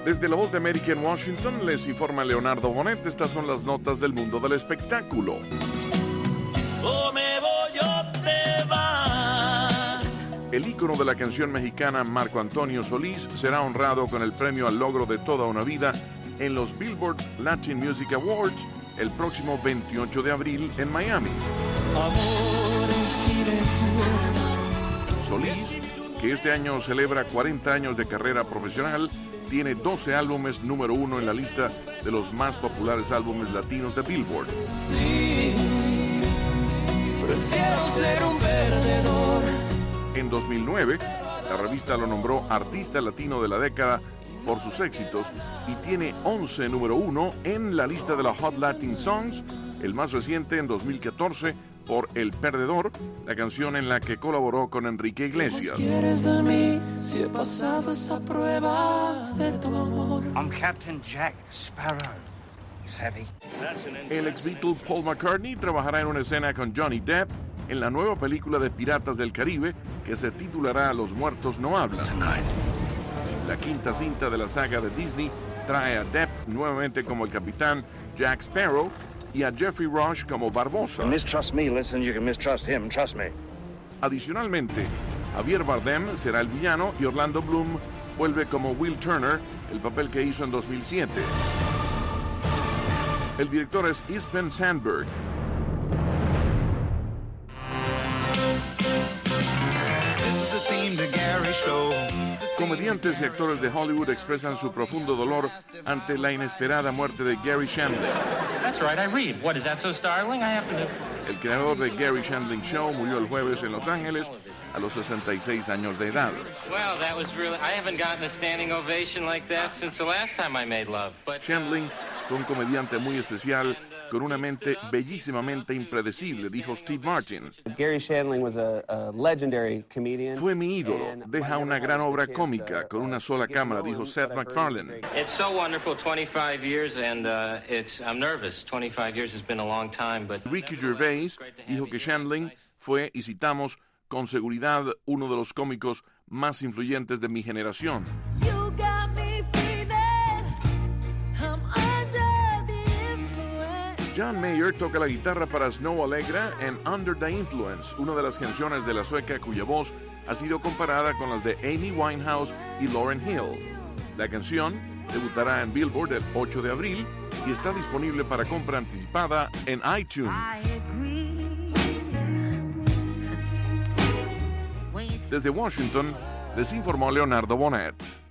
Desde La Voz de América en Washington les informa Leonardo Bonet. Estas son las notas del mundo del espectáculo. O me voy o te vas. El ícono de la canción mexicana Marco Antonio Solís será honrado con el premio al logro de toda una vida en los Billboard Latin Music Awards el próximo 28 de abril en Miami. Amor en silencio. Solís, que este año celebra 40 años de carrera profesional, tiene 12 álbumes número 1 en la lista de los más populares álbumes latinos de Billboard. Sí, prefiero ser un perdedor. En 2009, la revista lo nombró Artista Latino de la Década por sus éxitos y tiene 11 número 1 en la lista de la Hot Latin Songs, el más reciente en 2014 por El Perdedor, la canción en la que colaboró con Enrique Iglesias. ¿Qué quieres de mí si he pasado esa prueba de tu amor? I'm Captain Jack Sparrow. Savvy. El ex Beatle Paul McCartney trabajará en una escena con Johnny Depp en la nueva película de Piratas del Caribe que se titulará Los muertos no hablan. La quinta cinta de la saga de Disney trae a Depp nuevamente como el capitán Jack Sparrow y a Jeffrey Rush como Barbosa. Mistrust me, listen, you can mistrust him, trust me. Adicionalmente, Javier Bardem será el villano y Orlando Bloom vuelve como Will Turner, el papel que hizo en 2007. El director es Espen Sandberg. Comediantes y actores de Hollywood expresan su profundo dolor ante la inesperada muerte de Gary Shandling. That's right, I read. What, is that so startling? I happen to... El creador de Gary Shandling Show murió el jueves en Los Ángeles a los 66 años de edad. Well, that was really... I haven't gotten a standing ovation like that since the last time I made love. But, Shandling fue un comediante muy especial con una mente bellísimamente impredecible, dijo Steve Martin. Gary Shandling was a legendary comedian. Fue mi ídolo, deja una gran obra cómica con una sola cámara, dijo Seth MacFarlane. It's so wonderful, 25 years, and I'm nervous. 25 years has been a long time, but... Ricky Gervais dijo que Shandling fue, y citamos, con seguridad uno de los cómicos más influyentes de mi generación. John Mayer toca la guitarra para Snow Allegra en Under the Influence, una de las canciones de la sueca cuya voz ha sido comparada con las de Amy Winehouse y Lauryn Hill. La canción debutará en Billboard el 8 de abril y está disponible para compra anticipada en iTunes. Desde Washington, les informó Leonardo Bonet.